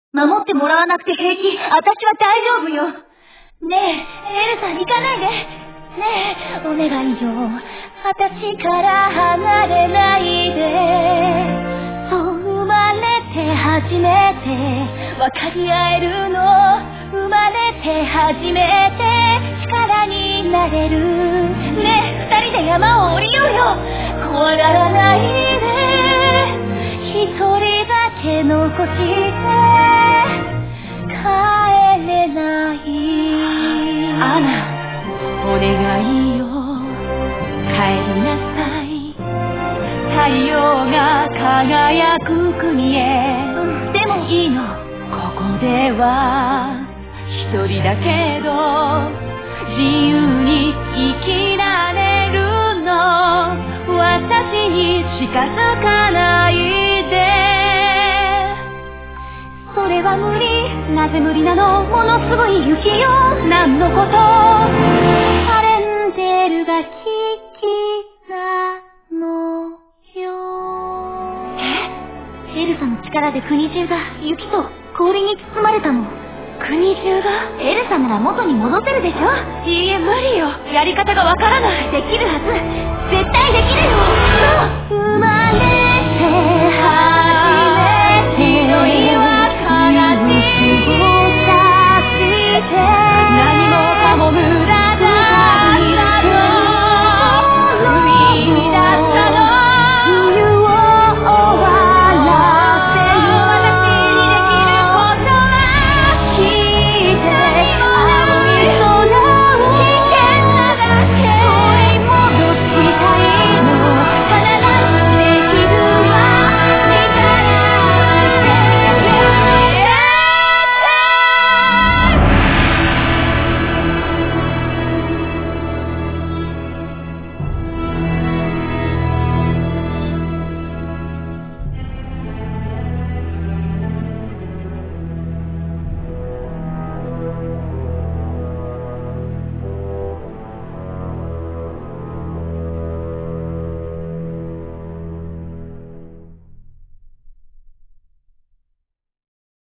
守ってもらわなくて平気。私は大丈夫よ。ねえ、エルサ行かないで。ねえ、お願いよ。私から離れないで。そう生まれて初めて分かり合えるの。生まれて初めて力になれる。ねえ、二人で山を降りようよ。怖がらないで。一人だけ残して帰れない。アナ、お願いよ。帰りなさい。太陽が輝く国へ。でもいいの。ここでは一人だけど自由に生きられるの。私に近づかないで。それは無理。なぜ無理なの。ものすごい雪よ。何のこと。カレンデルが危機なのよ。エルサの力で国中が雪と氷に包まれたの。国中が。エルサなら元に戻せるでしょ。いいえ、無理よ。やり方がわからない。できるはず。絶対できるよ。生まれ